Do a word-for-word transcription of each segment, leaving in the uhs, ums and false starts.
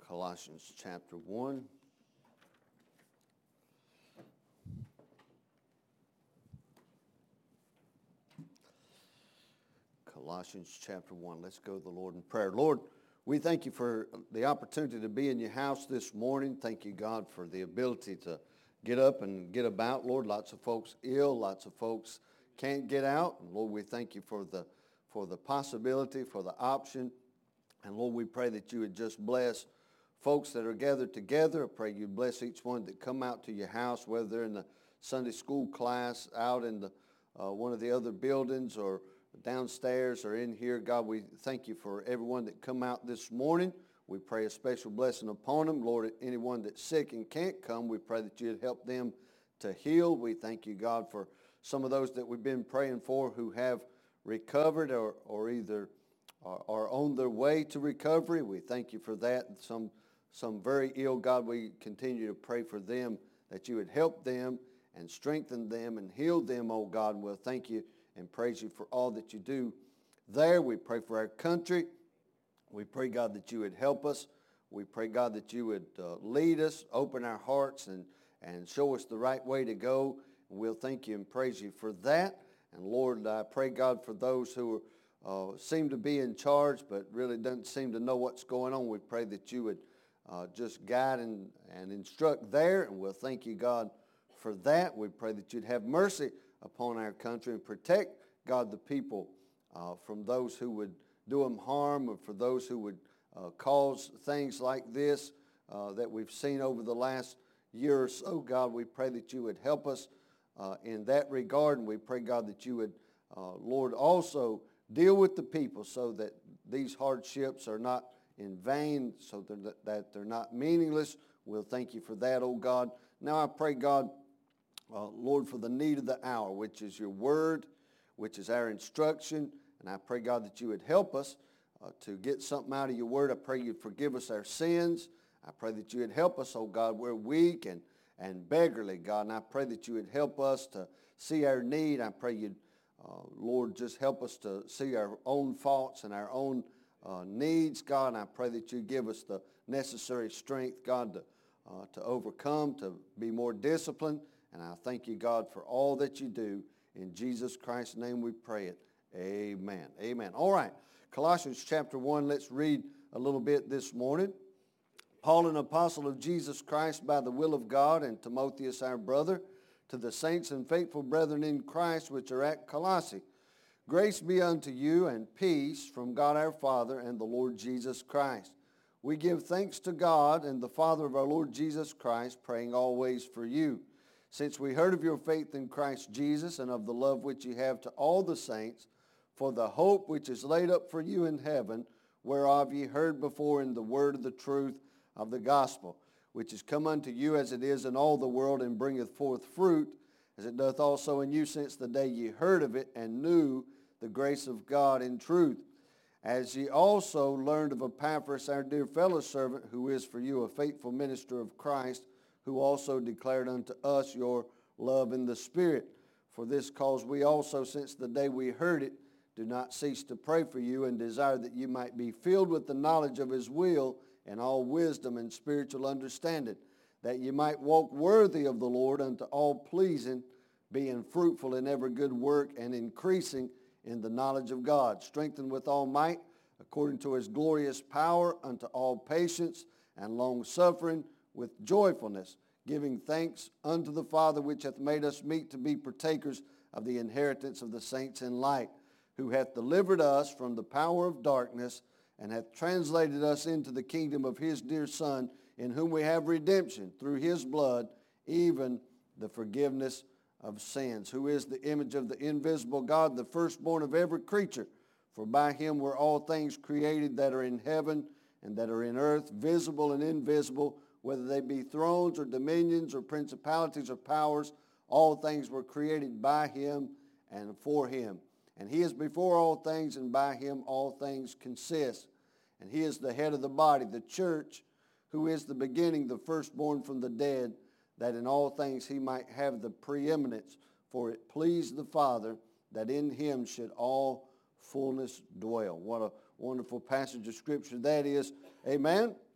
Colossians chapter one. Colossians chapter one. Let's go to the Lord in prayer. Lord, we thank you for the opportunity to be in your house this morning. Thank you, God, for the ability to get up and get about. Lord, lots of folks ill, lots of folks can't get out. And Lord, we thank you for the for the possibility, for the option. And Lord, we pray that you would just bless folks that are gathered together. I pray you bless each one that come out to your house, whether they're in the Sunday school class, out in the uh, one of the other buildings, or downstairs or in here. God, we thank you for everyone that come out this morning. We pray a special blessing upon them. Lord, anyone that's sick and can't come, we pray that you'd help them to heal. We thank you, God, for some of those that we've been praying for who have recovered or, or either are, are on their way to recovery. We thank you for that. Some, some very ill, God, we continue to pray for them, that you would help them and strengthen them and heal them, oh God. And we'll thank you and praise you for all that you do there. We pray for our country. We pray, God, that you would help us. We pray, God, that you would uh, lead us, open our hearts, and, and show us the right way to go. And we'll thank you and praise you for that. And Lord, I pray, God, for those who uh, seem to be in charge but really don't seem to know what's going on. We pray that you would uh, just guide and, and instruct there. And we'll thank you, God, for that. We pray that you'd have mercy upon our country and protect, God, the people uh, from those who would do them harm, or for those who would uh, cause things like this uh, that we've seen over the last year or so. God, we pray that you would help us uh, in that regard, and we pray, God, that you would, uh, Lord, also deal with the people so that these hardships are not in vain, so that, that they're not meaningless. We'll thank you for that, oh God. Now I pray, God, Uh, Lord, for the need of the hour, which is your word, which is our instruction. And I pray, God, that you would help us uh, to get something out of your word. I pray you'd forgive us our sins. I pray that you would help us, oh God. We're weak and, and beggarly, God. And I pray that you would help us to see our need. I pray you'd, uh, Lord, just help us to see our own faults and our own uh, needs, God. And I pray that you give us the necessary strength, God, to, uh, to overcome, to be more disciplined. And I thank you, God, for all that you do. In Jesus Christ's name we pray it. Amen. Amen. All right. Colossians chapter one, let's read a little bit this morning. Paul, an apostle of Jesus Christ by the will of God, and Timotheus, our brother, to the saints and faithful brethren in Christ which are at Colossae. Grace be unto you and peace from God our Father and the Lord Jesus Christ. We give thanks to God and the Father of our Lord Jesus Christ, praying always for you, since we heard of your faith in Christ Jesus and of the love which ye have to all the saints, for the hope which is laid up for you in heaven, whereof ye heard before in the word of the truth of the gospel, which is come unto you as it is in all the world, and bringeth forth fruit, as it doth also in you since the day ye heard of it, and knew the grace of God in truth. As ye also learned of Epaphras, our dear fellow servant, who is for you a faithful minister of Christ, who also declared unto us your love in the Spirit. For this cause we also, since the day we heard it, do not cease to pray for you, and desire that you might be filled with the knowledge of his will and all wisdom and spiritual understanding, that you might walk worthy of the Lord unto all pleasing, being fruitful in every good work and increasing in the knowledge of God, strengthened with all might, according to his glorious power, unto all patience and long-suffering, with joyfulness, giving thanks unto the Father, which hath made us meet to be partakers of the inheritance of the saints in light, who hath delivered us from the power of darkness, and hath translated us into the kingdom of his dear Son, in whom we have redemption through his blood, even the forgiveness of sins, who is the image of the invisible God, the firstborn of every creature. For by him were all things created that are in heaven and that are in earth, visible and invisible, whether they be thrones or dominions or principalities or powers. All things were created by him and for him. And he is before all things, and by him all things consist. And he is the head of the body, the church, who is the beginning, the firstborn from the dead, that in all things he might have the preeminence. For it pleased the Father that in him should all fullness dwell. What a wonderful passage of Scripture that is. Amen?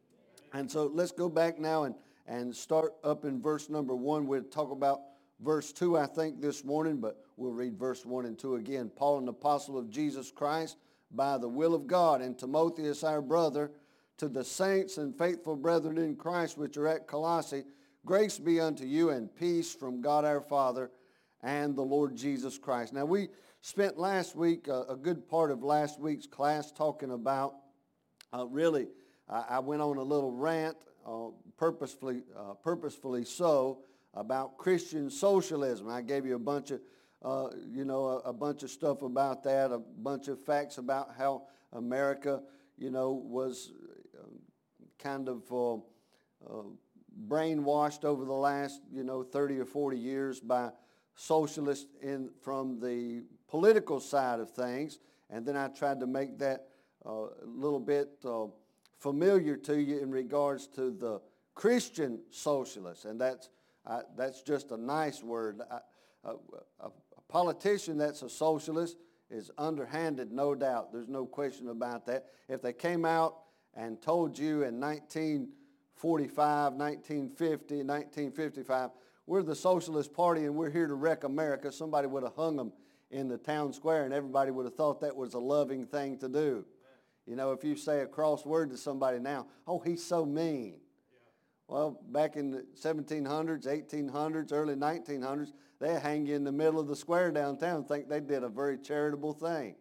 And so let's go back now and, and start up in verse number one. We'll talk about verse two, I think, this morning, but we'll read verse one and two again. Paul, an apostle of Jesus Christ, by the will of God, and Timotheus, our brother, to the saints and faithful brethren in Christ which are at Colossae, grace be unto you and peace from God our Father and the Lord Jesus Christ. Now, we spent last week, uh, a good part of last week's class, talking about, uh, really, I, I went on a little rant, uh, purposefully, uh, purposefully so, about Christian socialism. I gave you a bunch of, uh, you know, a, a bunch of stuff about that, a bunch of facts about how America, you know, was uh, kind of uh, uh, brainwashed over the last, you know, thirty or forty years by socialists in from the political side of things. And then I tried to make that uh, a little bit uh, familiar to you in regards to the Christian socialists, and that's Uh, that's just a nice word. I, a, a, a politician that's a socialist is underhanded, no doubt. There's no question about that. If they came out and told you in nineteen forty-five, nineteen fifty, nineteen fifty-five, we're the Socialist Party and we're here to wreck America, somebody would have hung them in the town square and everybody would have thought that was a loving thing to do. You know, if you say a cross word to somebody now, oh, he's so mean. Well, back in the seventeen hundreds, eighteen hundreds, early nineteen hundreds, they hang you in the middle of the square downtown and think they did a very charitable thing.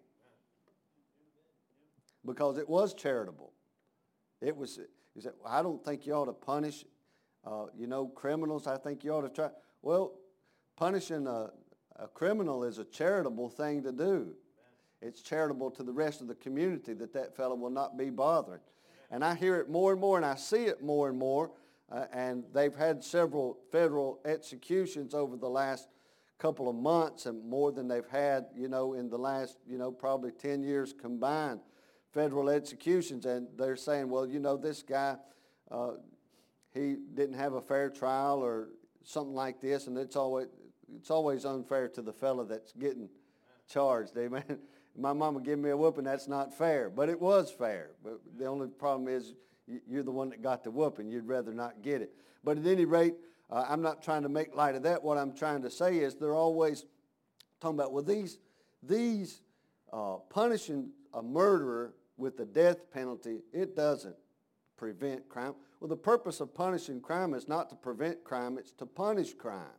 Because it was charitable. It was, you said, well, I don't think you ought to punish, uh, you know, criminals. I think you ought to try. Well, punishing a, a criminal is a charitable thing to do. It's charitable to the rest of the community that that fellow will not be bothering. And I hear it more and more, and I see it more and more. Uh, and they've had several federal executions over the last couple of months, and more than they've had, you know, in the last, you know, probably ten years combined, federal executions. And they're saying, well, you know, this guy, uh, he didn't have a fair trial or something like this, and it's always it's always unfair to the fellow that's getting charged. Amen. My mama gave me a whooping. That's not fair, but it was fair. But the only problem is, you're the one that got the whooping. You'd rather not get it. But at any rate, uh, I'm not trying to make light of that. What I'm trying to say is they're always talking about, well, these, these uh, punishing a murderer with the death penalty, it doesn't prevent crime. Well, the purpose of punishing crime is not to prevent crime. It's to punish crime.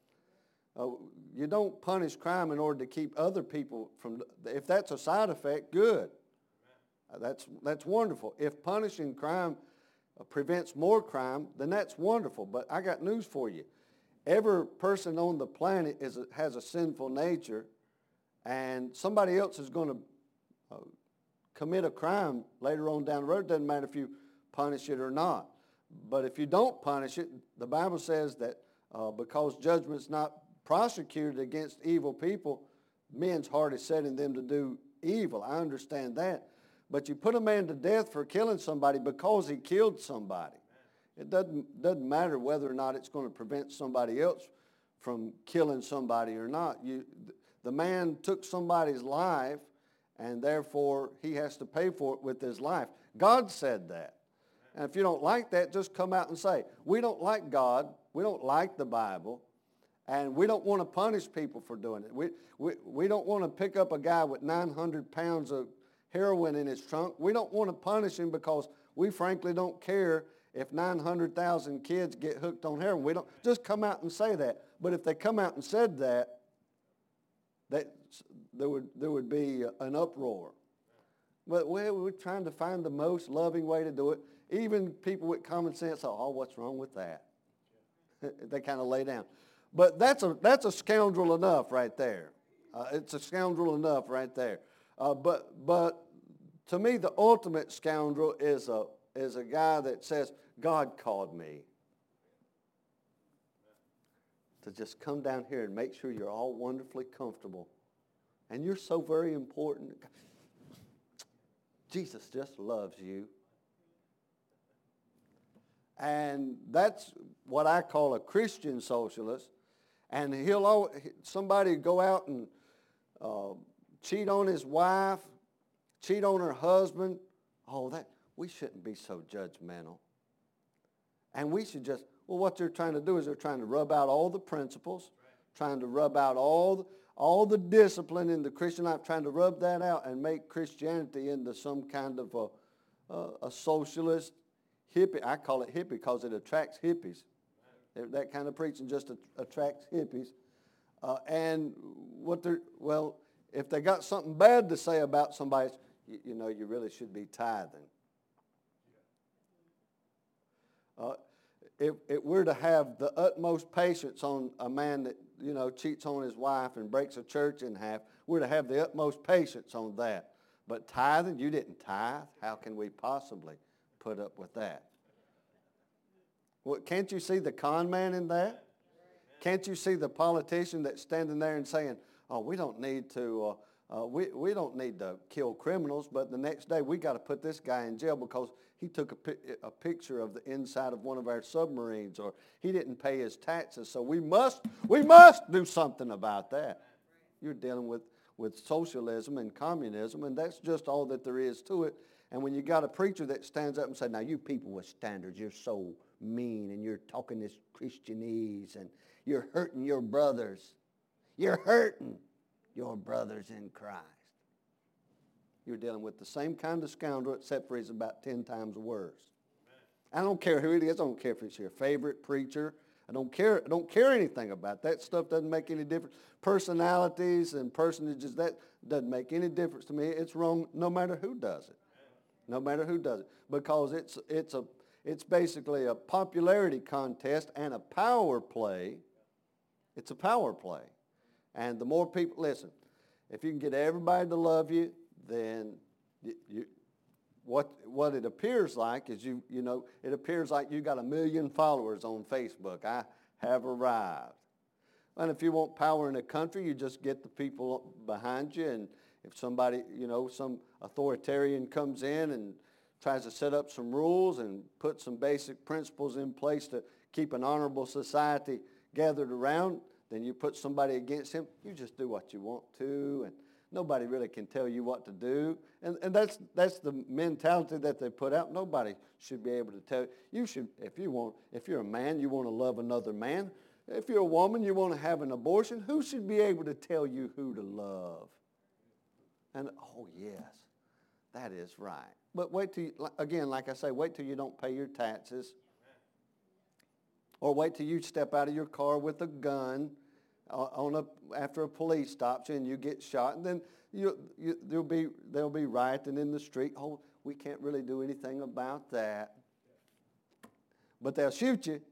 Uh, you don't punish crime in order to keep other people from, if that's a side effect, good. That's, that's wonderful. If punishing crime uh, prevents more crime, then that's wonderful. But I got news for you. Every person on the planet is a, has a sinful nature, and somebody else is going to uh, commit a crime later on down the road. It doesn't matter if you punish it or not. But if you don't punish it, the Bible says that uh, because judgment's not prosecuted against evil people, men's heart is set in them to do evil. I understand that. But you put a man to death for killing somebody because he killed somebody. It doesn't, doesn't matter whether or not it's going to prevent somebody else from killing somebody or not. You, the man took somebody's life, and therefore he has to pay for it with his life. God said that. And if you don't like that, just come out and say, we don't like God, we don't like the Bible, and we don't want to punish people for doing it. We, we, we don't want to pick up a guy with nine hundred pounds of heroin in his trunk. We don't want to punish him because we frankly don't care if nine hundred thousand kids get hooked on heroin. We don't just come out and say that. But if they come out and said that, that there would there would be an uproar. But well, we're trying to find the most loving way to do it. Even people with common sense, oh, what's wrong with that? They kind of lay down. But that's a that's a scoundrel enough right there. Uh, it's a scoundrel enough right there. Uh, but but to me, the ultimate scoundrel is a is a guy that says, God called me to just come down here and make sure you're all wonderfully comfortable. And you're so very important. Jesus just loves you. And that's what I call a Christian socialist. And he'll always, somebody go out and uh, cheat on his wife, cheat on her husband. Oh, that we shouldn't be so judgmental. And we should just, well, what they're trying to do is they're trying to rub out all the principles, trying to rub out all the, all the discipline in the Christian life, trying to rub that out and make Christianity into some kind of a, a, a socialist hippie. I call it hippie because it attracts hippies. That kind of preaching just attracts hippies. Uh, and what they're, well, if they got something bad to say about somebody, you, you know, you really should be tithing. Uh, if, if we're to have the utmost patience on a man that, you know, cheats on his wife and breaks a church in half, we're to have the utmost patience on that. But tithing, you didn't tithe. How can we possibly put up with that? Well, can't you see the con man in that? Can't you see the politician that's standing there and saying, oh, we don't need to, uh, uh, we, we don't need to kill criminals, but the next day we got to put this guy in jail because he took a, pi- a picture of the inside of one of our submarines, or he didn't pay his taxes, so we must, we must do something about that. You're dealing with, with socialism and communism, and that's just all that there is to it. And when you got a preacher that stands up and says, now you people with standards, you're so mean, and you're talking this Christianese, and you're hurting your brothers. You're hurting your brothers in Christ. You're dealing with the same kind of scoundrel, except for he's about ten times worse. Amen. I don't care who it is. I don't care if it's your favorite preacher. I don't care. I don't care anything about that stuff. Doesn't make any difference. Personalities and personages, that doesn't make any difference to me. It's wrong no matter who does it. No matter who does it, because it's it's a it's basically a popularity contest and a power play. It's a power play, and the more people listen, if you can get everybody to love you, then you, you what what it appears like is you you know it appears like you got a million followers on Facebook. I have arrived, and if you want power in a country, you just get the people behind you, and if somebody, you know, some authoritarian comes in and tries to set up some rules and put some basic principles in place to keep an honorable society gathered around, then you put somebody against him, you just do what you want to, and nobody really can tell you what to do. And, and that's that's the mentality that they put out. Nobody should be able to tell you. You should, if you want, if you're a man, you want to love another man. If you're a woman, you want to have an abortion. Who should be able to tell you who to love? And, oh, yes, that is right. But wait till, you, again, like I say, wait till you don't pay your taxes. Or wait till you step out of your car with a gun on a, after a police stops you and you get shot. And then you, you, there'll be, there'll be rioting in the street. Oh, we can't really do anything about that. But they'll shoot you.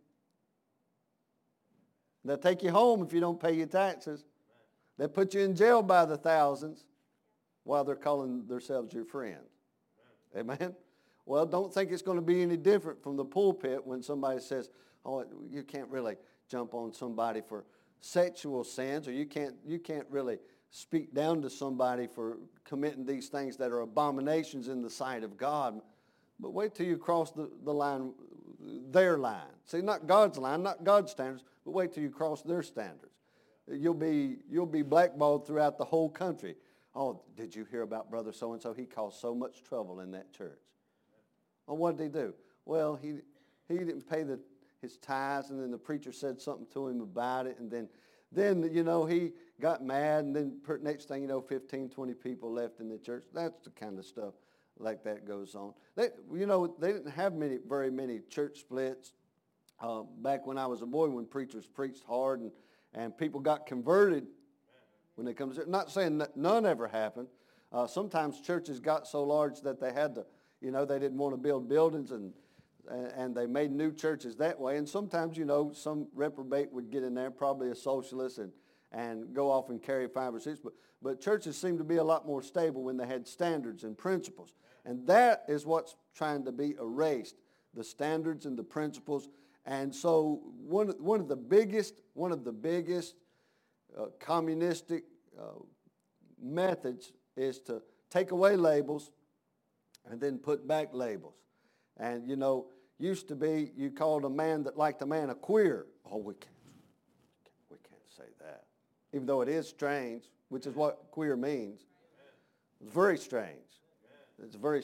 They'll take you home if you don't pay your taxes. They'll put you in jail by the thousands, while they're calling themselves your friend. Amen. Amen? Well, don't think it's going to be any different from the pulpit when somebody says, oh, you can't really jump on somebody for sexual sins, or you can't, you can't really speak down to somebody for committing these things that are abominations in the sight of God. But wait till you cross the, the line, their line. See, not God's line, not God's standards, but wait till you cross their standards. You'll be, you'll be blackballed throughout the whole country. Oh, did you hear about brother so-and-so? He caused so much trouble in that church. Oh, what did he do? Well, he he didn't pay the, his tithes, and then the preacher said something to him about it, and then, then you know, he got mad, and then next thing you know, fifteen, twenty people left in the church. That's the kind of stuff like that goes on. They, you know, they didn't have many, very many church splits uh, back when I was a boy, when preachers preached hard, and, and people got converted. When they come to church. Not saying that none ever happened. Uh, sometimes churches got so large that they had to, you know, they didn't want to build buildings, and and they made new churches that way. And sometimes, you know, some reprobate would get in there, probably a socialist, and, and go off and carry five or six. But, but churches seem to be a lot more stable when they had standards and principles. And that is what's trying to be erased, the standards and the principles. And so one, one of the biggest, one of the biggest Uh, communistic uh, methods is to take away labels and then put back labels. And, you know, used to be you called a man that liked a man a queer. Oh, we can't, we can't say that. Even though it is strange, which is what queer means. It's very strange. It's very strange.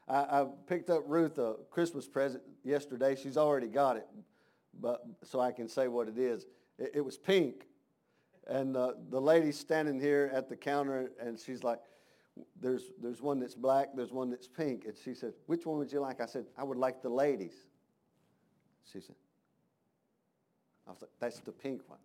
I, I picked up Ruth a Christmas present yesterday. She's already got it, but so I can say what it is. It, it was pink. And uh, the lady's standing here at the counter, and she's like, there's there's one that's black, there's one that's pink. And she said, which one would you like? I said, I would like the ladies. She said, I was like, that's the pink one.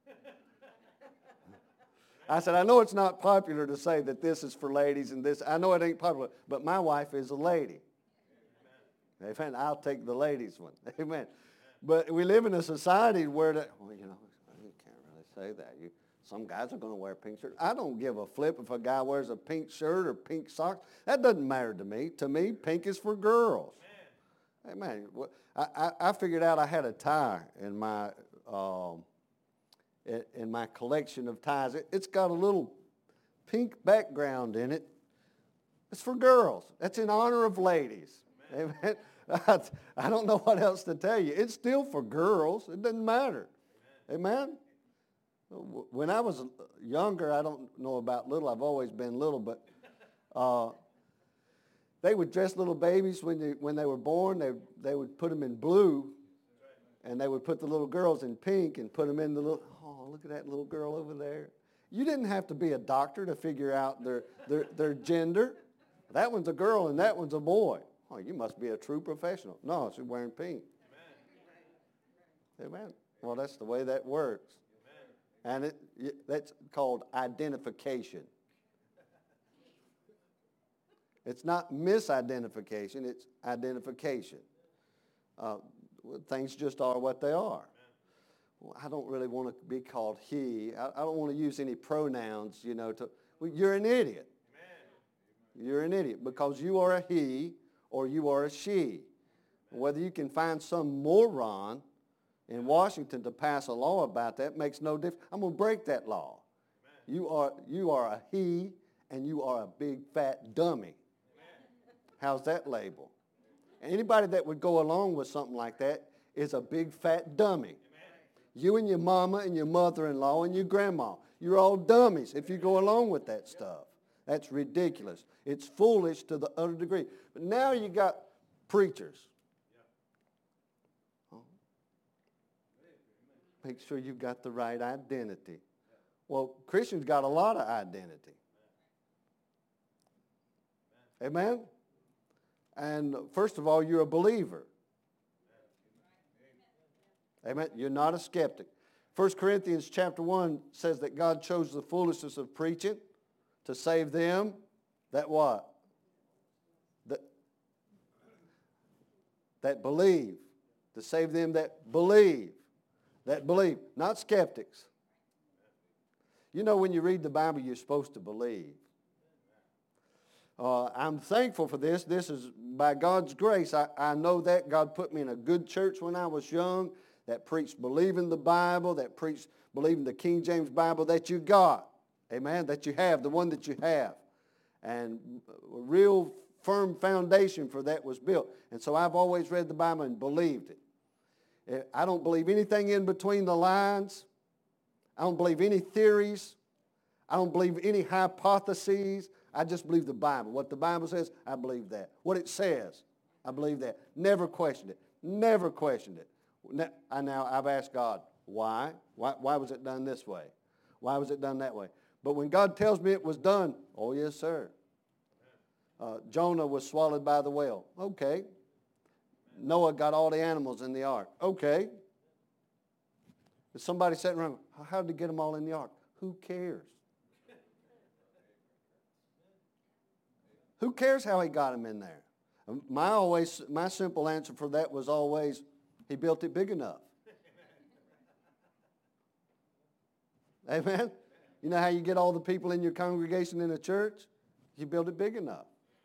I said, I know it's not popular to say that this is for ladies and this. I know it ain't popular, but my wife is a lady. Amen. Amen. I'll take the ladies one. Amen. But we live in a society where, the, well, you know, you can't really say that. You, some guys are going to wear pink shirts. I don't give a flip if a guy wears a pink shirt or pink socks. That doesn't matter to me. To me, pink is for girls. Amen. Amen. I, I, I figured out I had a tie in my um, in my collection of ties. It, it's got a little pink background in it. It's for girls. That's in honor of ladies. Amen. Amen. I don't know what else to tell you. It's still for girls. It doesn't matter. Amen. Amen? When I was younger, I don't know about little. I've always been little, but uh, they would dress little babies when they, when they were born. They, they would put them in blue, and they would put the little girls in pink and put them in the little, oh, look at that little girl over there. You didn't have to be a doctor to figure out their, their, their gender. That one's a girl and that one's a boy. Oh, you must be a true professional. No, she's wearing pink. Amen. Amen. Well, that's the way that works. Amen. And it, that's called identification. It's not misidentification, it's identification. Uh, things just are what they are. Well, I don't really want to be called he. I, I don't want to use any pronouns, you know. To, well, you're an idiot. Amen. You're an idiot because you are a he or you are a she. Whether you can find some moron in Washington to pass a law about that makes no difference. I'm going to break that law. Amen. You are, you are a he and you are a big fat dummy. How's that label? Anybody that would go along with something like that is a big fat dummy. Amen. You and your mama and your mother-in-law and your grandma, you're all dummies if you go along with that stuff. That's ridiculous. It's foolish to the utter degree. But now you got preachers. Oh. Make sure you've got the right identity. Well, Christians got a lot of identity. Amen? And first of all, you're a believer. Amen. You're not a skeptic. First Corinthians chapter one says that God chose the foolishness of preaching to save them. That what? That, that believe. To save them that believe. That believe. Not skeptics. You know, when you read the Bible, you're supposed to believe. Uh, I'm thankful for this. This is by God's grace. I, I know that God put me in a good church when I was young that preached believing the Bible, that preached believing the King James Bible that you got. Amen? That you have, the one that you have. And a real firm foundation for that was built. And so I've always read the Bible and believed it. I don't believe anything in between the lines. I don't believe any theories. I don't believe any hypotheses. I just believe the Bible. What the Bible says, I believe that. What it says, I believe that. Never questioned it. Never questioned it. Now, I've asked God, why? Why, why was it done this way? Why was it done that way? But when God tells me it was done, oh, yes, sir. Uh, Jonah was swallowed by the whale. Okay. Noah got all the animals in the ark. Okay. There's somebody sitting around, how did he get them all in the ark? Who cares? Who cares how he got them in there? My always, my simple answer for that was always, he built it big enough. Amen? You know how you get all the people in your congregation in a church? You build it big enough.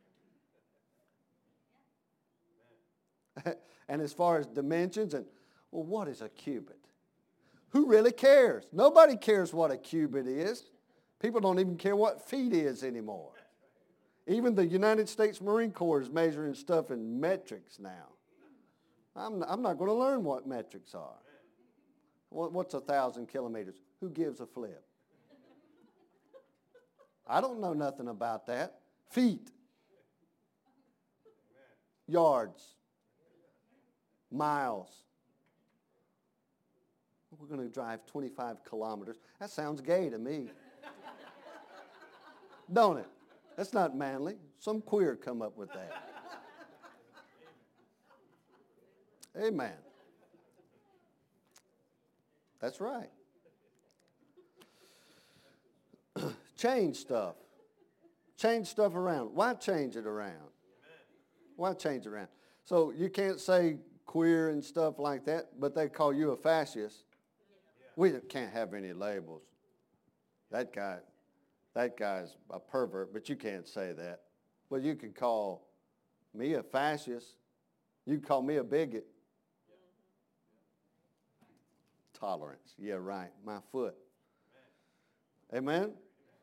And as far as dimensions, and well, what is a cubit? Who really cares? Nobody cares what a cubit is. People don't even care what feet is anymore. Even the United States Marine Corps is measuring stuff in metrics now. I'm, I'm not going to learn what metrics are. What, what's a thousand kilometers? Who gives a flip? I don't know nothing about that. Feet. yards, miles. We're going to drive twenty-five kilometers. That sounds gay to me. Don't it? That's not manly. Some queer come up with that. Amen. That's right. Change stuff. Change stuff around. Why change it around? Why change it around? So you can't say queer and stuff like that, but they call you a fascist. We can't have any labels. That guy, that guy's a pervert, but you can't say that. Well, you can call me a fascist. You can call me a bigot. Tolerance. Yeah, right. My foot. Amen?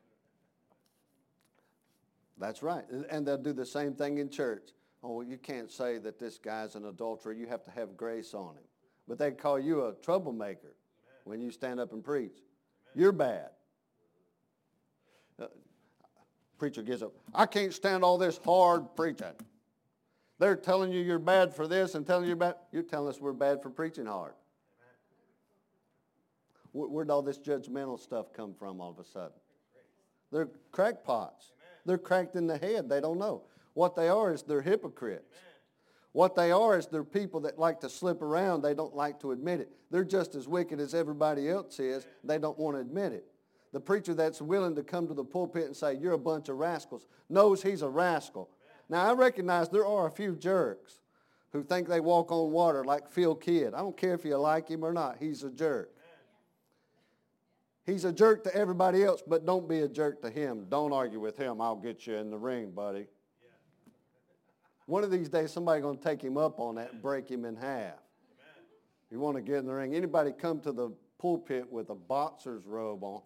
That's right. And they'll do the same thing in church. Oh, you can't say that this guy's an adulterer. You have to have grace on him. But they call you a troublemaker when you stand up and preach. You're bad. Uh, preacher gets up. I can't stand all this hard preaching. They're telling you you're bad for this and telling you bad. You're telling us we're bad for preaching hard. Where'd all this judgmental stuff come from all of a sudden? They're crackpots. They're cracked in the head. They don't know. What they are is they're hypocrites. What they are is they're people that like to slip around. They don't like to admit it. They're just as wicked as everybody else is. They don't want to admit it. The preacher that's willing to come to the pulpit and say, you're a bunch of rascals, knows he's a rascal. Now, I recognize there are a few jerks who think they walk on water like Phil Kidd. I don't care if you like him or not. He's a jerk. He's a jerk to everybody else, but don't be a jerk to him. Don't argue with him. I'll get you in the ring, buddy. One of these days, somebody's going to take him up on that and break him in half. You want to get in the ring. Anybody come to the pulpit with a boxer's robe on?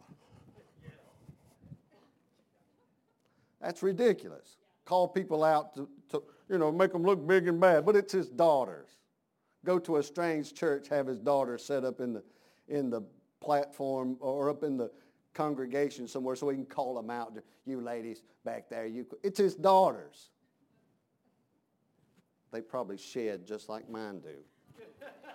That's ridiculous. Call people out to, to, you know, make them look big and bad, but it's his daughters. Go to a strange church, have his daughter set up in the in the platform or up in the congregation somewhere so he can call them out. You ladies back there, you. It's his daughters. They probably shed just like mine do.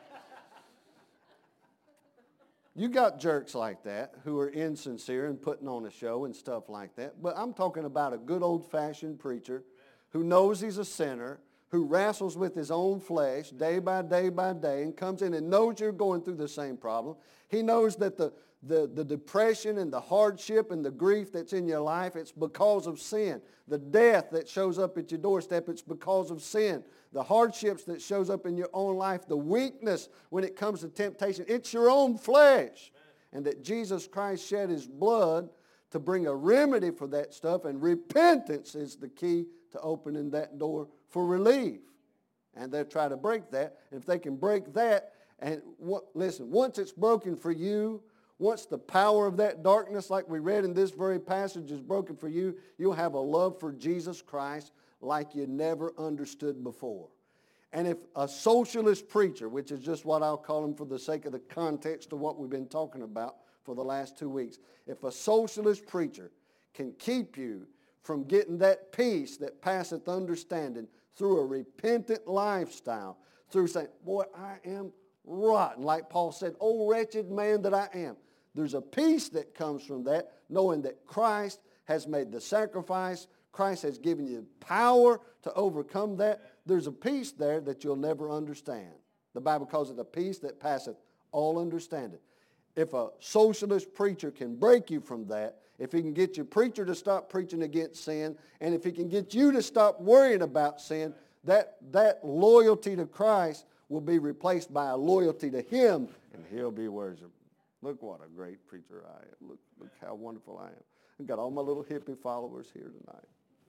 You got jerks like that who are insincere and putting on a show and stuff like that. But I'm talking about a good old-fashioned preacher who knows he's a sinner, who wrestles with his own flesh day by day by day and comes in and knows you're going through the same problem. He knows that the, the, the depression and the hardship and the grief that's in your life, it's because of sin. The death that shows up at your doorstep, it's because of sin. The hardships that shows up in your own life, the weakness when it comes to temptation, it's your own flesh. And that Jesus Christ shed his blood to bring a remedy for that stuff, and repentance is the key to opening that door for relief. And they'll try to break that. And if they can break that, and what, listen, once it's broken for you, once the power of that darkness, like we read in this very passage, is broken for you, you'll have a love for Jesus Christ like you never understood before. And if a socialist preacher, which is just what I'll call him for the sake of the context of what we've been talking about for the last two weeks, if a socialist preacher can keep you from getting that peace that passeth understanding through a repentant lifestyle, through saying, boy, I am rotten, like Paul said, oh, wretched man that I am. There's a peace that comes from that, knowing that Christ has made the sacrifice. Christ has given you power to overcome that. There's a peace there that you'll never understand. The Bible calls it a peace that passeth all understanding. If a socialist preacher can break you from that, if he can get your preacher to stop preaching against sin, and if he can get you to stop worrying about sin, that, that loyalty to Christ will be replaced by a loyalty to him, and he'll be worshiped. Look what a great preacher I am. Look, look how wonderful I am. I've got all my little hippie followers here tonight.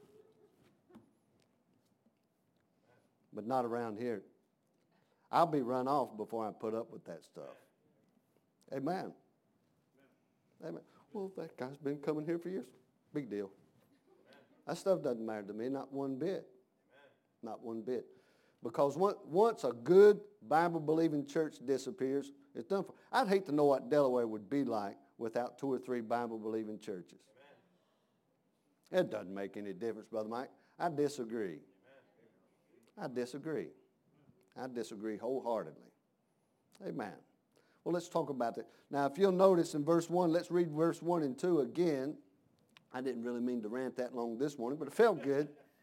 But not around here. I'll be run off before I put up with that stuff. Amen. Amen. Well, that guy's been coming here for years. Big deal. That stuff doesn't matter to me, not one bit. Not one bit. Because once a good Bible-believing church disappears, it's done for. I'd hate to know what Delaware would be like without two or three Bible-believing churches. It doesn't make any difference, Brother Mike. I disagree. I disagree. I disagree wholeheartedly. Amen. Well, let's talk about that. Now, if you'll notice in verse one, let's read verse one and two again. I didn't really mean to rant that long this morning, but it felt good.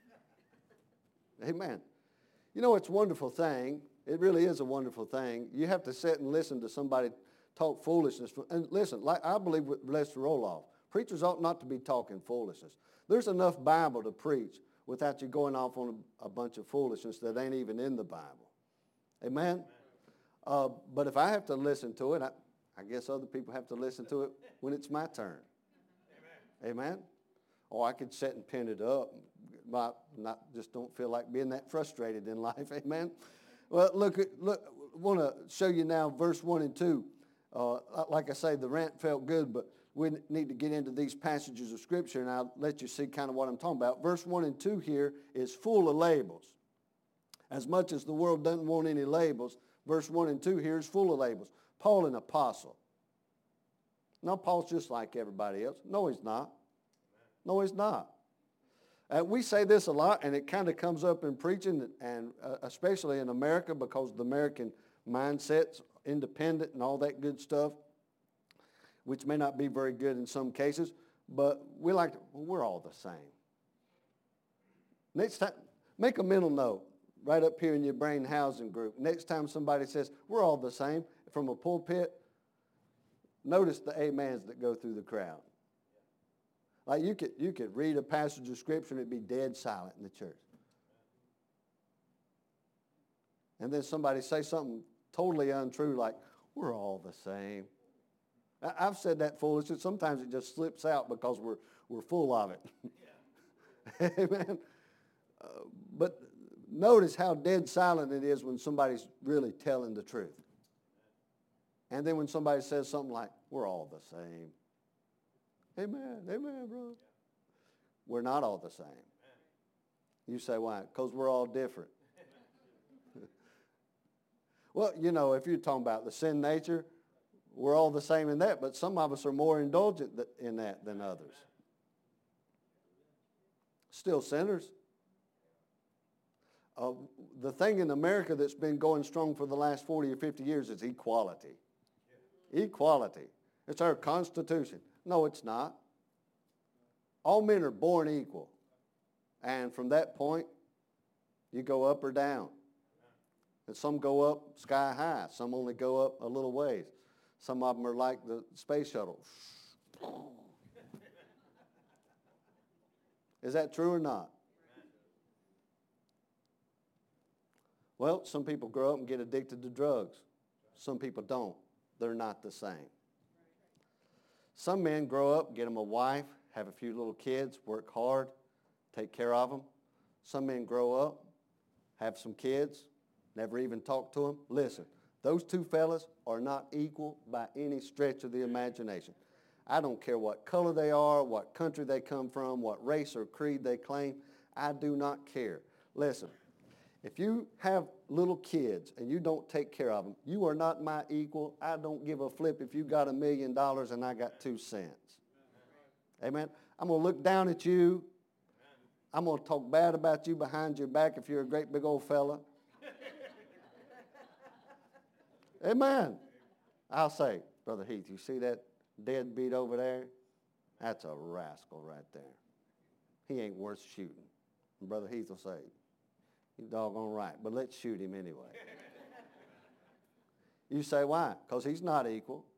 Amen. You know, it's a wonderful thing. It really is a wonderful thing. You have to sit and listen to somebody talk foolishness. And listen, like I believe with Lester Roloff, preachers ought not to be talking foolishness. There's enough Bible to preach without you going off on a, a bunch of foolishness that ain't even in the Bible. Amen? Uh, but if I have to listen to it, I, I guess other people have to listen to it when it's my turn. Amen? Amen? Or I could sit and pin it up. But not just don't feel like being that frustrated in life. Amen? Well, look, look, I want to show you now verse one and two. Uh, like I say, the rant felt good, but we need to get into these passages of Scripture, and I'll let you see kind of what I'm talking about. Verse one and two here is full of labels. As much as the world doesn't want any labels, verse one and two here is full of labels. Paul, an apostle. No, Paul's just like everybody else. No, he's not. No, he's not. Uh, we say this a lot, and it kind of comes up in preaching, and uh, especially in America, because the American mindset's independent and all that good stuff, which may not be very good in some cases, but we like to, well, we're all the same. Next time, make a mental note right up here in your brain housing group. Next time somebody says, we're all the same, from a pulpit, notice the amens that go through the crowd. Like you could, you could read a passage of Scripture and it'd be dead silent in the church. And then somebody say something totally untrue like, we're all the same. I, I've said that foolishness. Sometimes it just slips out because we're, we're full of it. Yeah. Amen. Uh, but notice how dead silent it is when somebody's really telling the truth. And then when somebody says something like, we're all the same. Amen, amen, brother. We're not all the same. You say, why? Because we're all different. Well, you know, if you're talking about the sin nature, we're all the same in that, but some of us are more indulgent in that than others. Still sinners. Uh, the thing in America that's been going strong for the last forty or fifty years is equality. Equality. It's our Constitution. No, it's not. All men are born equal. And from that point, you go up or down. And some go up sky high. Some only go up a little ways. Some of them are like the space shuttle. Is that true or not? Well, some people grow up and get addicted to drugs. Some people don't. They're not the same. Some men grow up, get them a wife, have a few little kids, work hard, take care of them. Some men grow up, have some kids, never even talk to them. Listen, those two fellas are not equal by any stretch of the imagination. I don't care what color they are, what country they come from, what race or creed they claim. I do not care. Listen, if you have little kids and you don't take care of them, you are not my equal. I don't give a flip if you got a million dollars and I got two cents. Amen. I'm going to look down at you. I'm going to talk bad about you behind your back if you're a great big old fella. Amen. I'll say, Brother Heath, you see that deadbeat over there? That's a rascal right there. He ain't worth shooting. And Brother Heath will say, you're doggone right, but let's shoot him anyway. You say, why? Because he's not equal.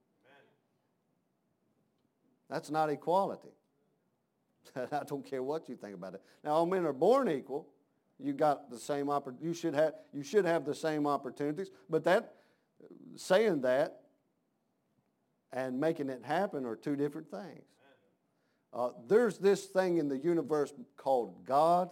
That's not equality. I don't care what you think about it. Now, all men are born equal. You got the same oppor- you should have you should have the same opportunities. But that saying that and making it happen are two different things. Uh, there's this thing in the universe called God.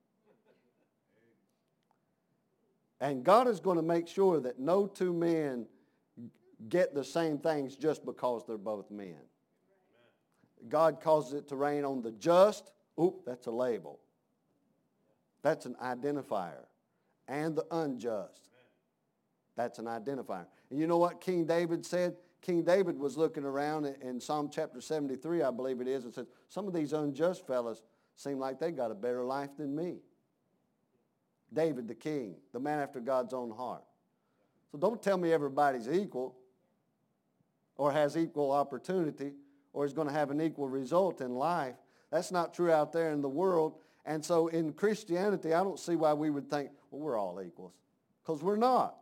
And God is going to make sure that no two men get the same things just because they're both men. God causes it to rain on the just. Oop, that's a label. That's an identifier. And the unjust. That's an identifier. And you know what King David said? King David was looking around in Psalm chapter seventy-three, I believe it is, and said, some of these unjust fellas seem like they got a better life than me. David the king, the man after God's own heart. So don't tell me everybody's equal or has equal opportunity or is going to have an equal result in life. That's not true out there in the world. And so in Christianity, I don't see why we would think, well, we're all equals. Because we're not.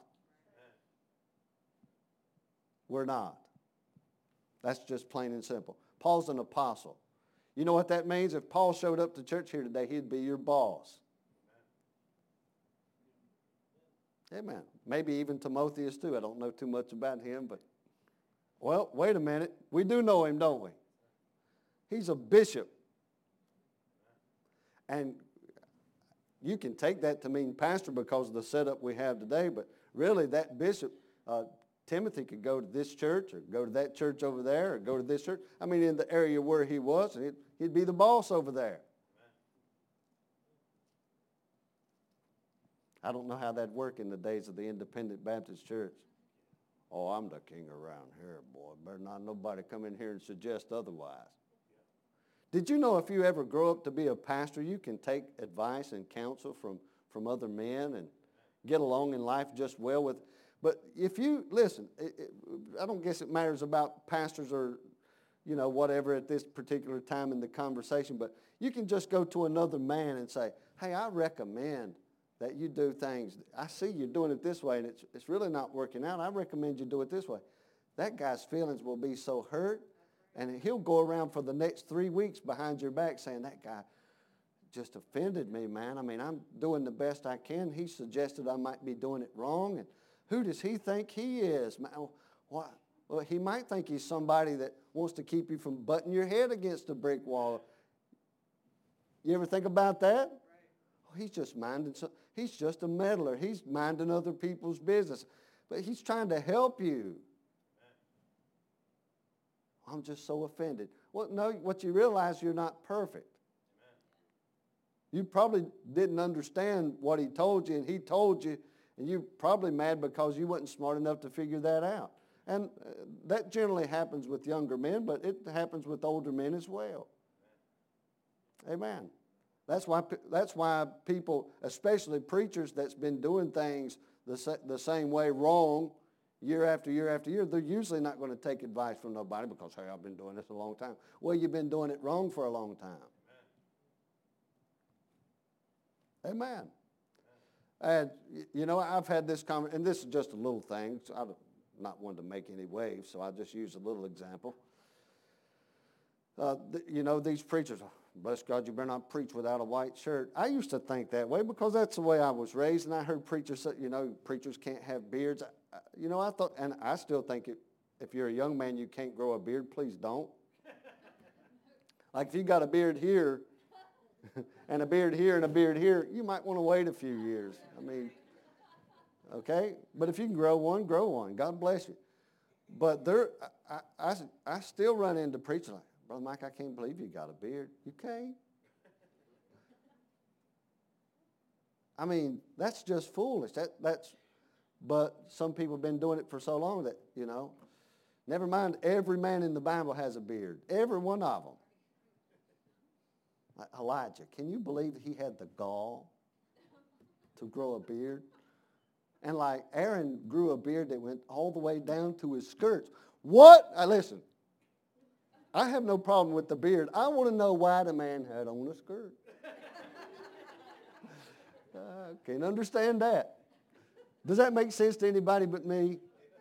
We're not. That's just plain and simple. Paul's an apostle. You know what that means? If Paul showed up to church here today, he'd be your boss. Amen. Maybe even Timotheus too. I don't know too much about him, but, well, wait a minute. We do know him, don't we? He's a bishop. And you can take that to mean pastor because of the setup we have today, but really that bishop, uh, Timothy could go to this church or go to that church over there or go to this church. I mean, in the area where he was, and he'd, he'd be the boss over there. I don't know how that'd work in the days of the Independent Baptist Church. Oh, I'm the king around here, boy. Better not nobody come in here and suggest otherwise. Did you know if you ever grow up to be a pastor, you can take advice and counsel from, from other men and get along in life just well with. But if you, listen, it, it, I don't guess it matters about pastors or, you know, whatever at this particular time in the conversation, but you can just go to another man and say, hey, I recommend that you do things. I see you're doing it this way, and it's, it's really not working out. I recommend you do it this way. That guy's feelings will be so hurt, and he'll go around for the next three weeks behind your back saying, that guy just offended me, man. I mean, I'm doing the best I can. He suggested I might be doing it wrong, and who does he think he is? Man, what? Well, he might think he's somebody that wants to keep you from butting your head against a brick wall. You ever think about that? Oh, he's just minding some, he's just a meddler. He's minding other people's business. But he's trying to help you. I'm just so offended. Well, no, what you realize, you're not perfect. You probably didn't understand what he told you, and he told you, and you're probably mad because you weren't smart enough to figure that out. And uh, that generally happens with younger men, but it happens with older men as well. Amen. That's why, that's why people, especially preachers that's been doing things the, sa- the same way wrong year after year after year, they're usually not going to take advice from nobody because, hey, I've been doing this a long time. Well, you've been doing it wrong for a long time. Amen. Amen. And, you know, I've had this conversation, and this is just a little thing. So I'm not one to make any waves, so I'll just use a little example. Uh, th- you know, these preachers, bless God, you better not preach without a white shirt. I used to think that way because that's the way I was raised, and I heard preachers say, you know, preachers can't have beards. I, you know, I thought, and I still think it, if you're a young man, you can't grow a beard, please don't. Like if you got a beard here, and a beard here and a beard here, you might want to wait a few years. I mean, okay? But if you can grow one, grow one. God bless you. But there, I, I, I still run into preachers like, Brother Mike, I can't believe you got a beard. You can't? I mean, that's just foolish. That, that's, but some people have been doing it for so long that, you know, never mind, every man in the Bible has a beard. Every one of them. Elijah, can you believe he had the gall to grow a beard? And like Aaron grew a beard that went all the way down to his skirts. What? Now listen, I have no problem with the beard. I want to know why the man had on a skirt. I can't understand that. Does that make sense to anybody but me?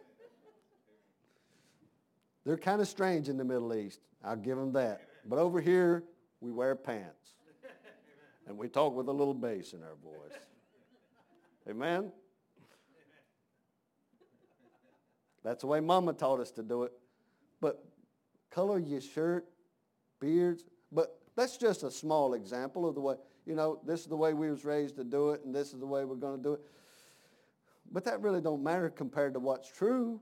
They're kind of strange in the Middle East. I'll give them that. But over here, we wear pants. And we talk with a little bass in our voice. Amen? That's the way Mama taught us to do it. But color your shirt, beards. But that's just a small example of the way, you know, this is the way we was raised to do it, and this is the way we're going to do it. But that really don't matter compared to what's true.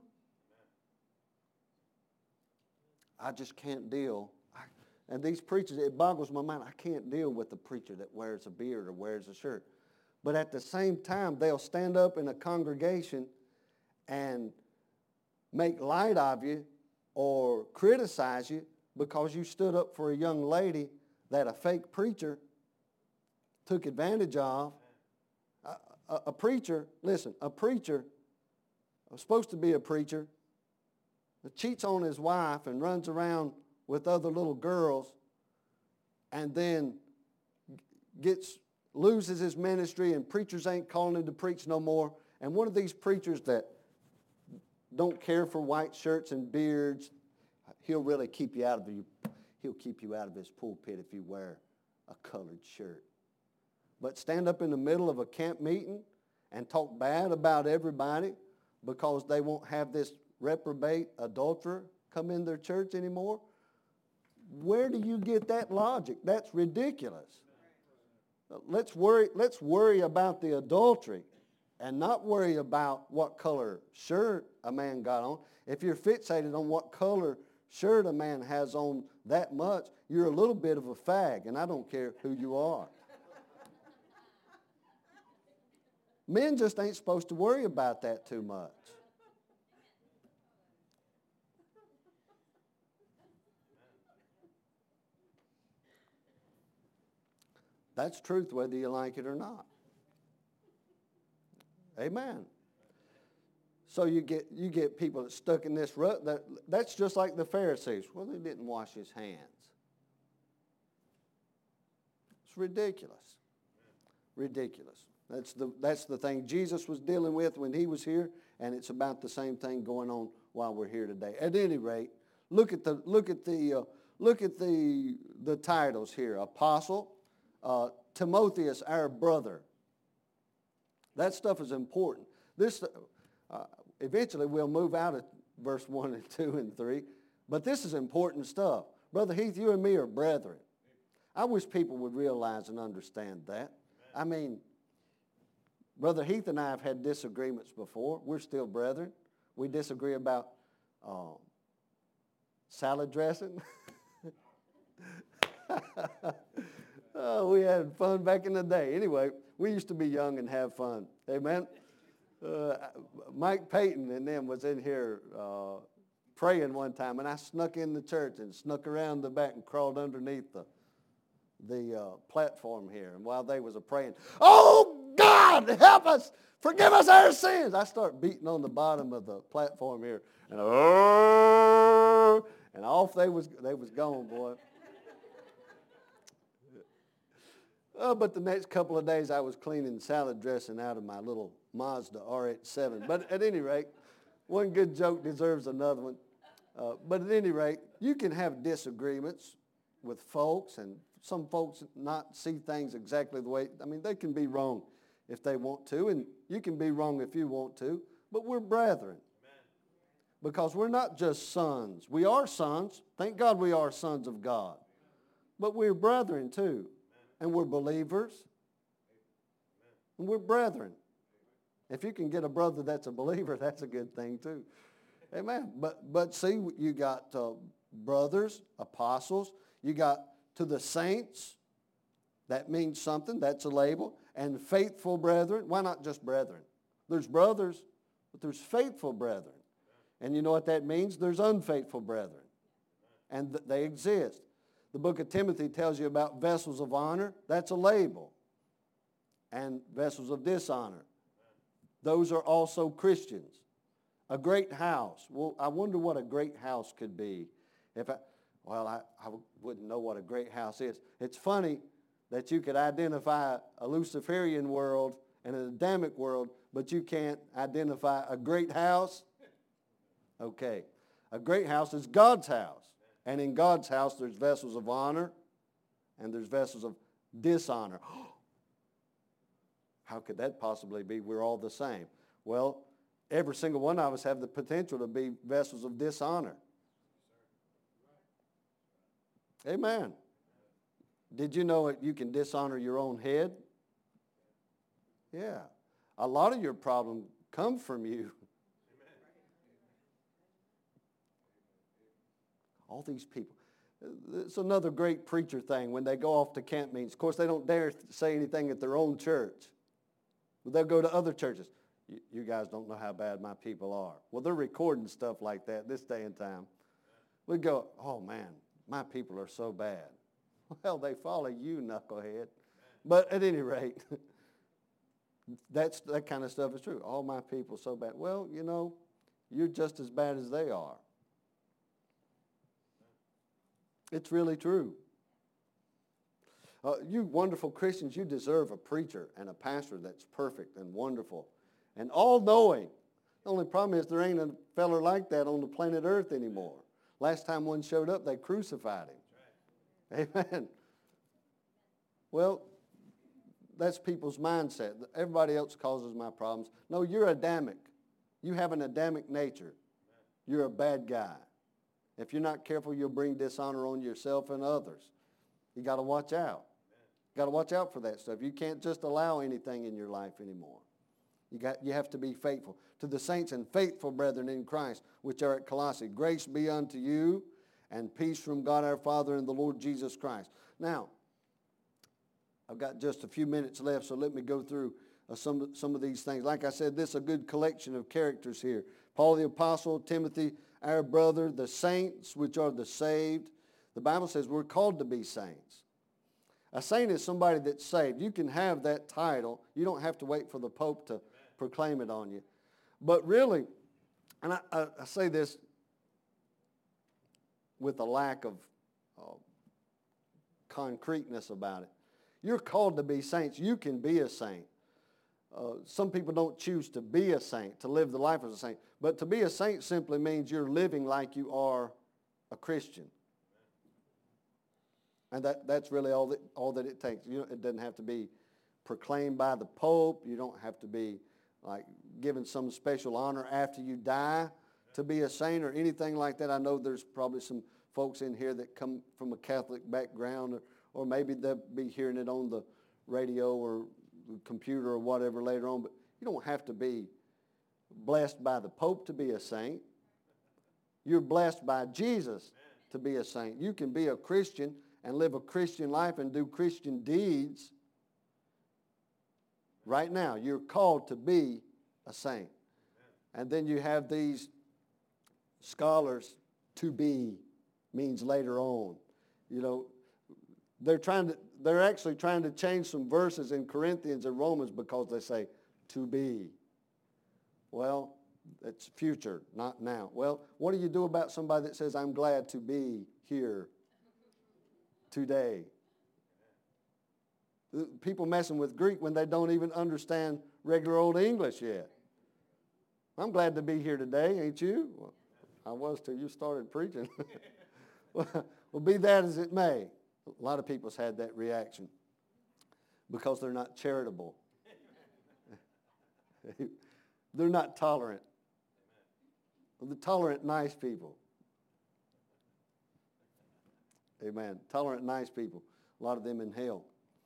I just can't deal. I, and these preachers, it boggles my mind. I can't deal with the preacher that wears a beard or wears a shirt. But at the same time, they'll stand up in a congregation and make light of you or criticize you because you stood up for a young lady that a fake preacher took advantage of. Uh, a, a preacher, listen, a preacher, supposed to be a preacher, cheats on his wife and runs around with other little girls and then gets loses his ministry and preachers ain't calling him to preach no more. And one of these preachers that don't care for white shirts and beards, he'll really keep you out of the, he'll keep you out of his pulpit if you wear a colored shirt. But stand up in the middle of a camp meeting and talk bad about everybody because they won't have this reprobate adulterer come in their church anymore? Where do you get that logic? That's ridiculous. Let's worry, let's worry about the adultery and not worry about what color shirt a man got on. If you're fixated on what color shirt a man has on that much, you're a little bit of a fag, and I don't care who you are. Men just ain't supposed to worry about that too much. That's truth whether you like it or not. Amen. So you get you get people that stuck in this rut. That, that's just like the Pharisees. Well, they didn't wash his hands. It's ridiculous. Ridiculous. That's the that's the thing Jesus was dealing with when he was here, and it's about the same thing going on while we're here today. At any rate, look at the look at the uh, look at the the titles here. Apostle. Uh, Timotheus, our brother. That stuff is important. This, uh, eventually we'll move out of verse one and two and three, but this is important stuff. Brother Heath, you and me are brethren. I wish people would realize and understand that. I mean, Brother Heath and I have had disagreements before. We're still brethren. We disagree about uh, salad dressing. Oh, we had fun back in the day. Anyway, we used to be young and have fun. Amen. Uh, Mike Payton and them was in here uh, praying one time, and I snuck in the church and snuck around the back and crawled underneath the the uh, platform here. And while they was a praying, oh God, help us, forgive us our sins. I start beating on the bottom of the platform here, and oh, and off they was they was gone, boy. Oh, but the next couple of days I was cleaning salad dressing out of my little Mazda R eighty-seven. But at any rate, one good joke deserves another one. Uh, but at any rate, you can have disagreements with folks, and some folks not see things exactly the way, I mean, they can be wrong if they want to, and you can be wrong if you want to, but we're brethren. Amen. Because we're not just sons. We are sons. Thank God we are sons of God. But we're brethren too. And we're believers. And we're brethren. If you can get a brother that's a believer, that's a good thing too. Amen. But but see, you got uh, brothers, apostles. You got to the saints. That means something. That's a label. And faithful brethren. Why not just brethren? There's brothers, but there's faithful brethren. And you know what that means? There's unfaithful brethren. And th- they exist. The book of Timothy tells you about vessels of honor. That's a label. And vessels of dishonor. Those are also Christians. A great house. Well, I wonder what a great house could be. If I, well, I, I wouldn't know what a great house is. It's funny that you could identify a Luciferian world and an Adamic world, but you can't identify a great house. Okay. A great house is God's house. And in God's house, there's vessels of honor and there's vessels of dishonor. How could that possibly be? We're all the same. Well, every single one of us have the potential to be vessels of dishonor. Amen. Did you know that you can dishonor your own head? Yeah. A lot of your problem comes from you. All these people. It's another great preacher thing when they go off to camp meetings. Of course, they don't dare say anything at their own church. But they'll go to other churches. You, you guys don't know how bad my people are. Well, they're recording stuff like that this day and time. We go, oh man, my people are so bad. Well, they follow you, knucklehead. But at any rate, That's, that kind of stuff is true. All my people so bad. Well, you know, you're just as bad as they are. It's really true. Uh, you wonderful Christians, you deserve a preacher and a pastor that's perfect and wonderful and all-knowing. The only problem is there ain't a feller like that on the planet Earth anymore. Last time one showed up, they crucified him. Amen. Well, that's people's mindset. Everybody else causes my problems. No, you're Adamic. You have an Adamic nature. You're a bad guy. If you're not careful, you'll bring dishonor on yourself and others. You got to watch out. You got to watch out for that stuff. You can't just allow anything in your life anymore. You got, you have to be faithful. To the saints and faithful brethren in Christ, which are at Colossae, grace be unto you and peace from God our Father and the Lord Jesus Christ. Now, I've got just a few minutes left, so let me go through uh, some, some of these things. Like I said, this is a good collection of characters here. Paul the Apostle, Timothy, our brother, the saints, which are the saved. The Bible says we're called to be saints. A saint is somebody that's saved. You can have that title. You don't have to wait for the Pope to proclaim it on you. But really, and I, I, I say this with a lack of uh, concreteness about it. You're called to be saints. You can be a saint. Uh, some people don't choose to be a saint, to live the life as a saint. But to be a saint simply means you're living like you are a Christian. And that, that's really all that, all that it takes. You know, it doesn't have to be proclaimed by the Pope. You don't have to be like given some special honor after you die to be a saint or anything like that. I know there's probably some folks in here that come from a Catholic background, or, or maybe they'll be hearing it on the radio or computer or whatever later on, but you don't have to be blessed by the Pope to be a saint. You're blessed by Jesus to be a saint. You can be a Christian and live a Christian life and do Christian deeds right now. You're called to be a saint. And then you have these scholars, to be means later on. You know, they're trying to, they're actually trying to change some verses in Corinthians and Romans because they say to be. Well, it's future, not now. Well, what do you do about somebody that says, I'm glad to be here today? People messing with Greek when they don't even understand regular old English yet. I'm glad to be here today, ain't you? Well, I was till you started preaching. Well, be that as it may. A lot of people's had that reaction because they're not charitable. They're not tolerant. The tolerant, nice people. Amen. Tolerant, nice people. A lot of them in hell.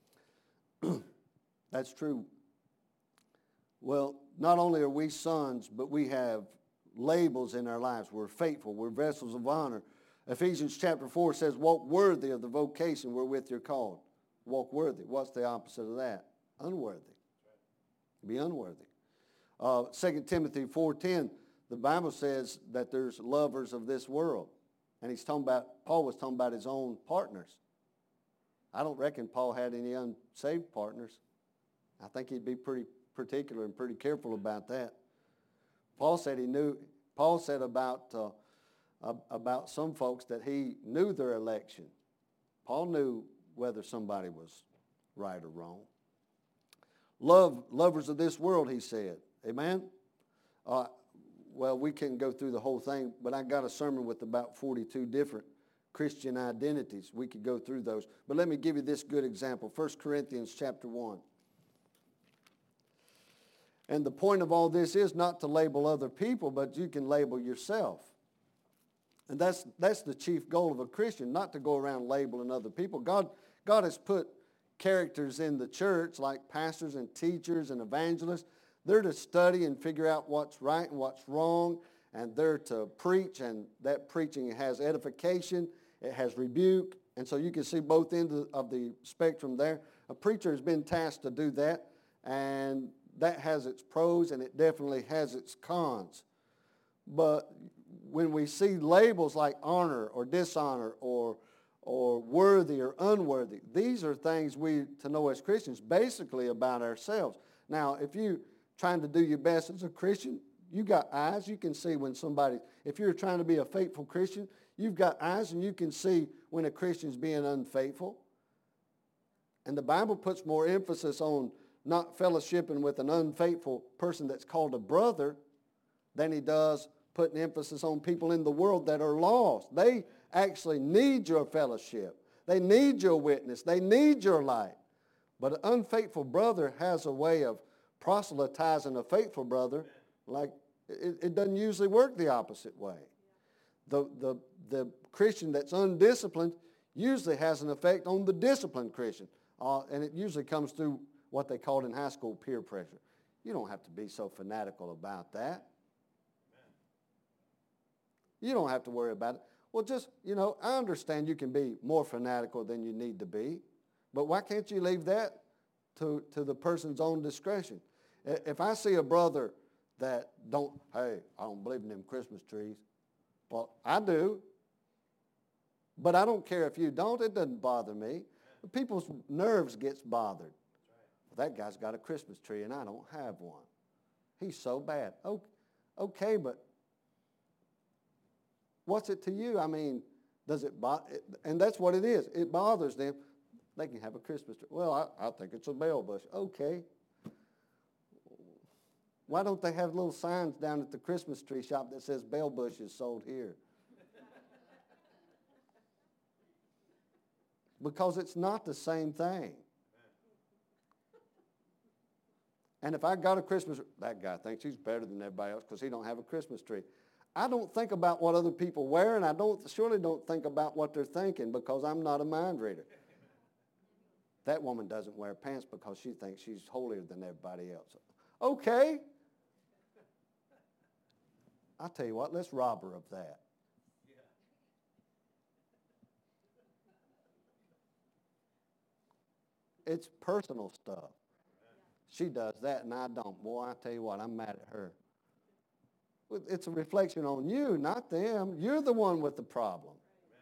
That's true. Well, not only are we sons, but we have labels in our lives. We're faithful. We're vessels of honor. Ephesians chapter four says, walk worthy of the vocation wherewith you're called. Walk worthy. What's the opposite of that? Unworthy. Be unworthy. Uh, Second Timothy four ten, the Bible says that there's lovers of this world. And he's talking about, Paul was talking about his own partners. I don't reckon Paul had any unsaved partners. I think he'd be pretty particular and pretty careful about that. Paul said he knew, Paul said about, uh, about some folks that he knew their election. Paul knew whether somebody was right or wrong. Love, lovers of this world, he said. Amen? Uh, well, we can go through the whole thing, but I got a sermon with about forty-two different Christian identities. We could go through those. But let me give you this good example. First Corinthians chapter one. And the point of all this is not to label other people, but you can label yourself. And that's, that's the chief goal of a Christian, not to go around labeling other people. God, God has put characters in the church like pastors and teachers and evangelists. They're to study and figure out what's right and what's wrong, and they're to preach, and that preaching has edification, it has rebuke, and so you can see both ends of the spectrum there. A preacher has been tasked to do that, and that has its pros, and it definitely has its cons. But when we see labels like honor or dishonor or or worthy or unworthy, these are things we to know as Christians basically about ourselves. Now, if you're trying to do your best as a Christian, you got eyes. You can see when somebody, if you're trying to be a faithful Christian, you've got eyes and you can see when a Christian's being unfaithful. And the Bible puts more emphasis on not fellowshipping with an unfaithful person that's called a brother than he does putting emphasis on people in the world that are lost. They actually need your fellowship. They need your witness. They need your light. But an unfaithful brother has a way of proselytizing a faithful brother. Like it, it doesn't usually work the opposite way. The, the, the Christian that's undisciplined usually has an effect on the disciplined Christian. Uh, and it usually comes through what they called in high school peer pressure. You don't have to be so fanatical about that. You don't have to worry about it. Well, just, you know, I understand you can be more fanatical than you need to be, but why can't you leave that to, to the person's own discretion? If I see a brother that don't, hey, I don't believe in them Christmas trees. Well, I do. But I don't care if you don't. It doesn't bother me. People's nerves gets bothered. Well, that guy's got a Christmas tree and I don't have one. He's so bad. Okay, okay, but what's it to you? I mean, does it bother? And that's what it is. It bothers them. They can have a Christmas tree. Well, I, I think it's a bell bush. Okay. Why don't they have little signs down at the Christmas tree shop that says bell bush is sold here? Because it's not the same thing. And if I got a Christmas, that guy thinks he's better than everybody else because he don't have a Christmas tree. I don't think about what other people wear, and I don't surely don't think about what they're thinking because I'm not a mind reader. That woman doesn't wear pants because she thinks she's holier than everybody else. Okay. I'll tell you what, let's rob her of that. It's personal stuff. She does that and I don't. Boy, I tell you what, I'm mad at her. It's a reflection on you, not them. You're the one with the problem.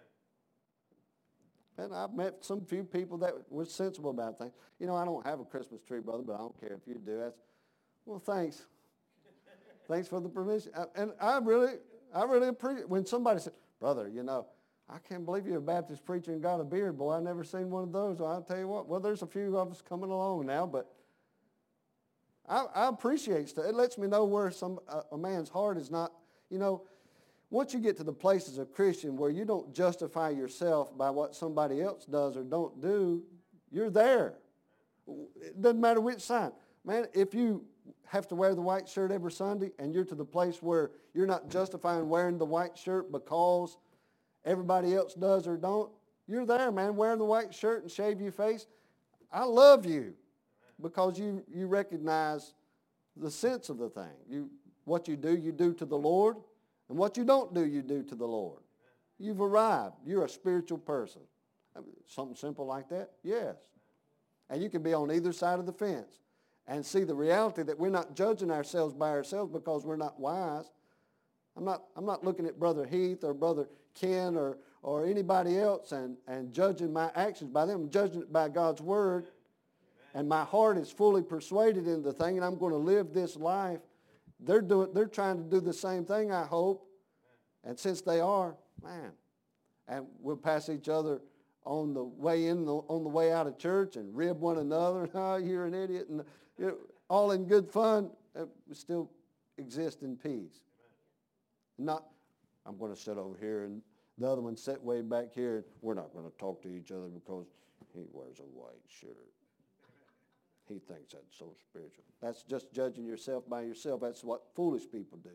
And I've met some few people that were sensible about things. You know, I don't have a Christmas tree, brother, but I don't care if you do. That's, well, thanks. Thanks for the permission. And I really, I really appreciate when somebody said, brother, you know, I can't believe you're a Baptist preacher and got a beard. Boy, I've never seen one of those. Well, I'll tell you what, well, there's a few of us coming along now, but I, I appreciate stuff. It lets me know where some a, a man's heart is not, you know, once you get to the place as a Christian where you don't justify yourself by what somebody else does or don't do, you're there. It doesn't matter which side. Man, if you have to wear the white shirt every Sunday and you're to the place where you're not justifying wearing the white shirt because everybody else does or don't, you're there, man, wearing the white shirt and shave your face. I love you because you, you recognize the sense of the thing. You, what you do, you do to the Lord, and what you don't do, you do to the Lord. You've arrived. You're a spiritual person. I mean, something simple like that? Yes. And you can be on either side of the fence and see the reality that we're not judging ourselves by ourselves because we're not wise. I'm not, I'm not looking at Brother Heath or Brother Ken or, or anybody else and, and judging my actions by them. I'm judging it by God's Word. And my heart is fully persuaded in the thing, and I'm going to live this life. They're doing, they're trying to do the same thing, I hope. And since they are, man, and we'll pass each other on the way in, on the way out of church and rib one another. Oh, you're an idiot. And you know, all in good fun, uh, we still exist in peace. Not, I'm going to sit over here and the other one sit way back here. And we're not going to talk to each other because he wears a white shirt. He thinks that's so spiritual. That's just judging yourself by yourself. That's what foolish people do.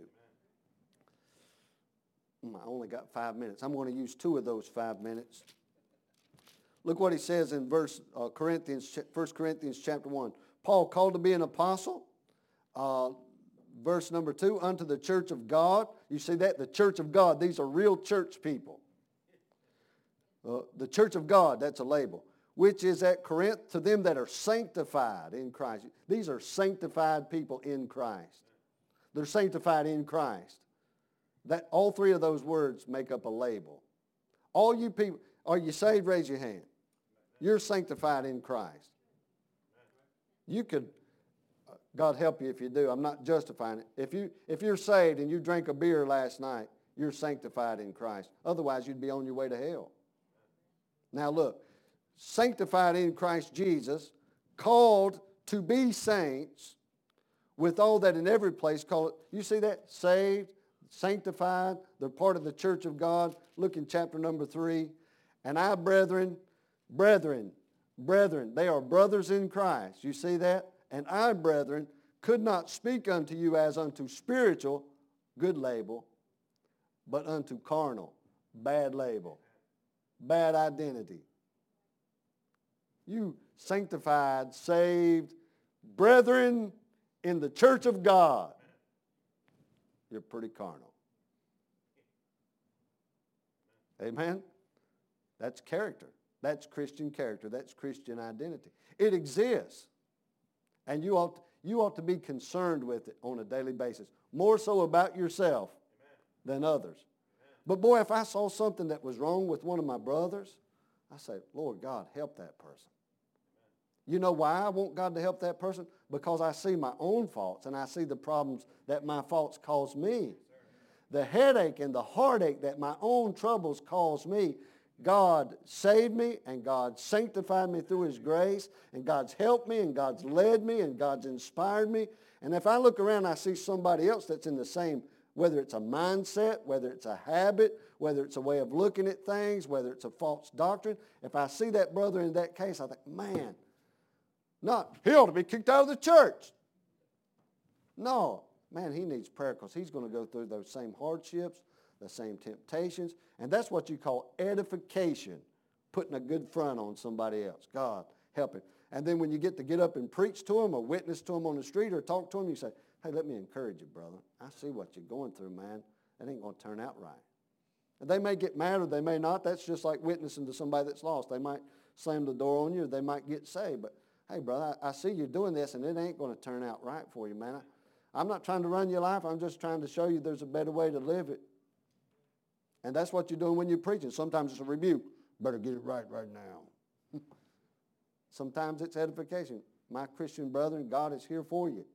I only got five minutes. I'm going to use two of those five minutes. Look what he says in verse uh, Corinthians, First Corinthians chapter one. Paul called to be an apostle. Uh, verse number two, unto the church of God. You see that? The church of God. These are real church people. Uh, the church of God, that's a label. Which is at Corinth, to them that are sanctified in Christ. These are sanctified people in Christ. They're sanctified in Christ. That all three of those words make up a label. All you people, are you saved? Raise your hand. You're sanctified in Christ. You could God help you if you do. I'm not justifying it. If, you, if you're saved and you drank a beer last night, you're sanctified in Christ. Otherwise, you'd be on your way to hell. Now look, sanctified in Christ Jesus, called to be saints, with all that in every place call it, you see that? Saved, sanctified, they're part of the church of God. Look in chapter number three. And I, brethren, brethren, brethren, they are brothers in Christ. You see that? And I, brethren, could not speak unto you as unto spiritual, good label, but unto carnal, bad label, bad identity. You sanctified, saved, brethren in the church of God, you're pretty carnal. Amen? That's character. That's Christian character. That's Christian identity. It exists. And you ought, you ought to be concerned with it on a daily basis. More so about yourself than others. But boy, if I saw something that was wrong with one of my brothers, I say, Lord God, help that person. You know why I want God to help that person? Because I see my own faults and I see the problems that my faults cause me. The headache and the heartache that my own troubles cause me, God saved me and God sanctified me through His grace and God's helped me and God's led me and God's inspired me. And if I look around and I see somebody else that's in the same, whether it's a mindset, whether it's a habit, whether it's a way of looking at things, whether it's a false doctrine, if I see that brother in that case, I think, man, not, he ought to be kicked out of the church. No, man, he needs prayer because he's going to go through those same hardships, the same temptations, and that's what you call edification, putting a good front on somebody else. God, help him. And then when you get to get up and preach to him or witness to him on the street or talk to him, you say, hey, let me encourage you, brother. I see what you're going through, man. That ain't going to turn out right. And they may get mad or they may not. That's just like witnessing to somebody that's lost. They might slam the door on you or they might get saved. But, hey, brother, I, I see you doing this and it ain't going to turn out right for you, man. I, I'm not trying to run your life. I'm just trying to show you there's a better way to live it. And that's what you're doing when you're preaching. Sometimes it's a rebuke. Better get it right right now. Sometimes it's edification. My Christian brethren, God is here for you.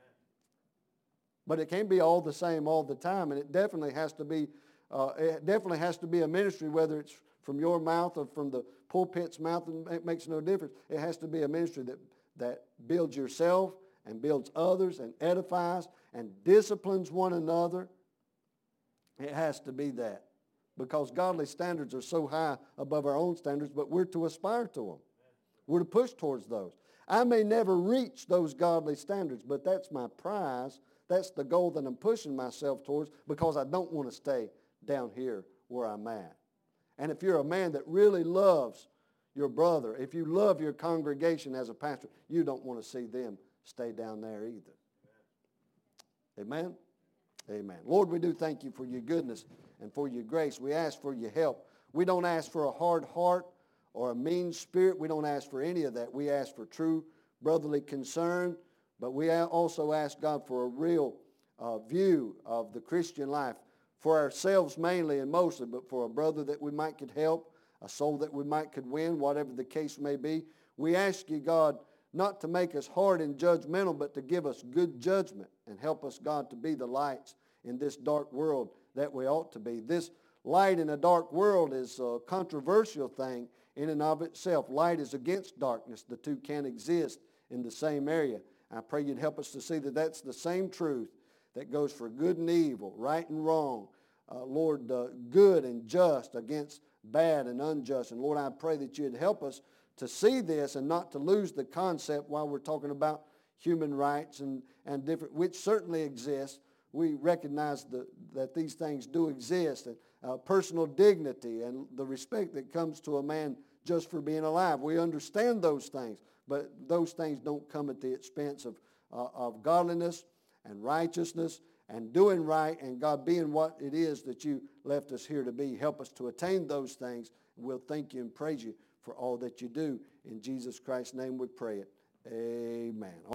But it can't be all the same all the time, and it definitely has to be, uh, it definitely has to be a ministry, whether it's from your mouth or from the pulpit's mouth. It makes no difference. It has to be a ministry that that builds yourself and builds others and edifies and disciplines one another. It has to be that, because godly standards are so high above our own standards, but we're to aspire to them. We're to push towards those. I may never reach those godly standards, but that's my prize. That's the goal that I'm pushing myself towards, because I don't want to stay down here where I'm at. And if you're a man that really loves your brother, if you love your congregation as a pastor, you don't want to see them stay down there either. Amen? Amen. Lord, we do thank you for your goodness and for your grace. We ask for your help. We don't ask for a hard heart or a mean spirit. We don't ask for any of that. We ask for true brotherly concern. But we also ask God for a real uh, view of the Christian life, for ourselves mainly and mostly, but for a brother that we might could help, a soul that we might could win, whatever the case may be. We ask you, God, not to make us hard and judgmental, but to give us good judgment and help us, God, to be the lights in this dark world that we ought to be. This light in a dark world is a controversial thing in and of itself. Light is against darkness. The two can't exist in the same area. I pray you'd help us to see that that's the same truth that goes for good and evil, right and wrong. Uh, Lord, uh, good and just against bad and unjust. And Lord, I pray that you'd help us to see this and not to lose the concept while we're talking about human rights and, and different, which certainly exist. We recognize the, that these things do exist, and uh, personal dignity and the respect that comes to a man just for being alive. We understand those things. But those things don't come at the expense of, uh, of godliness and righteousness and doing right and God being what it is that you left us here to be. Help us to attain those things. We'll thank you and praise you for all that you do. In Jesus Christ's name we pray it. Amen.